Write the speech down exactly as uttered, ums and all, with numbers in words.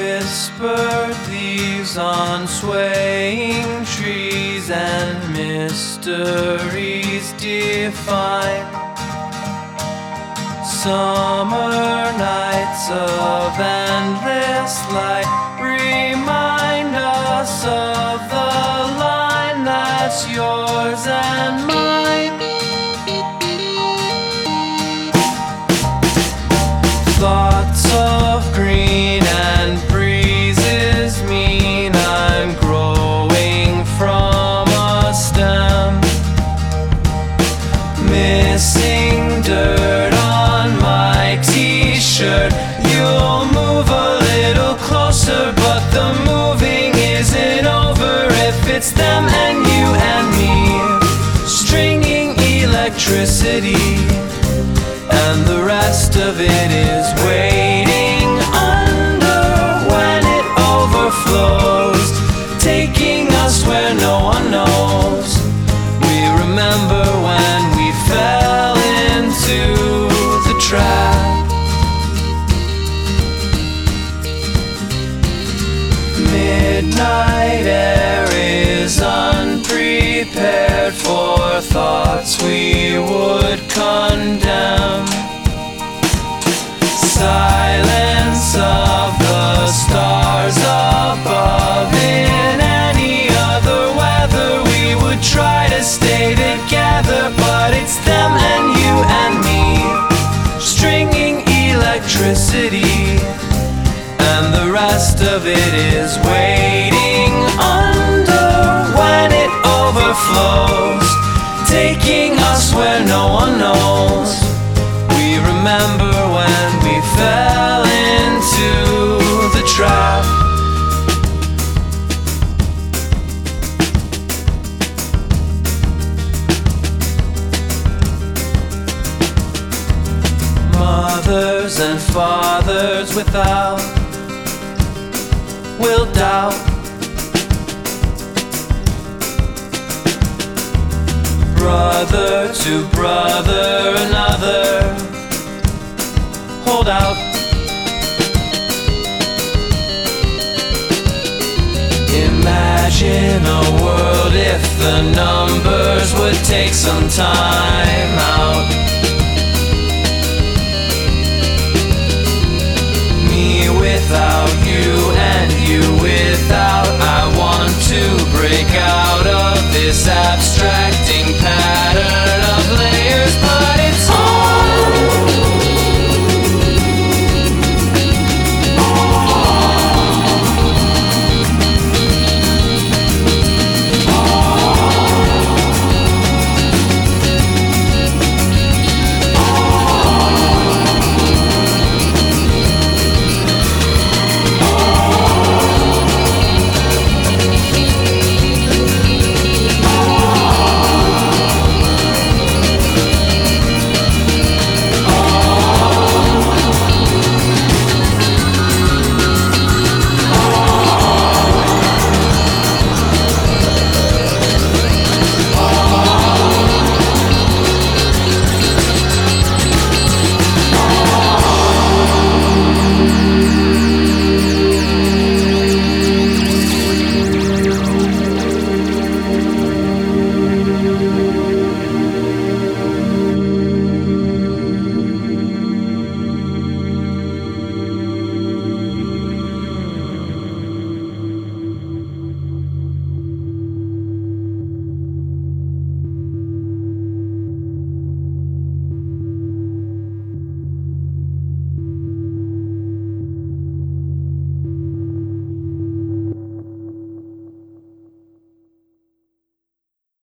whispered leaves on swaying trees and mysteries define. Summer nights of endless light remind us of the line that's yours and mine. Thoughts of green and breezes mean I'm growing from a stem. Missing dirt on my t-shirt. You'll move a little closer, but the moving isn't over if it's them and you and me. Stringing electricity, and the rest of it is waiting under when it overflows, taking us where no one knows. We remember when we fell into the trap. Midnight air is unprepared for thoughts we would condemn. Silence of the stars above. In any other weather we would try to stay together, but it's them and you and me, stringing electricity, and the rest of it is waiting under when it overflows, taking us where no one knows. We remember when we fell into the trap. Mothers and fathers without will doubt. Brother to brother, another hold out. Imagine a world if the numbers would take some time out. Me without you and you without. I want to break out of this abstracting pattern.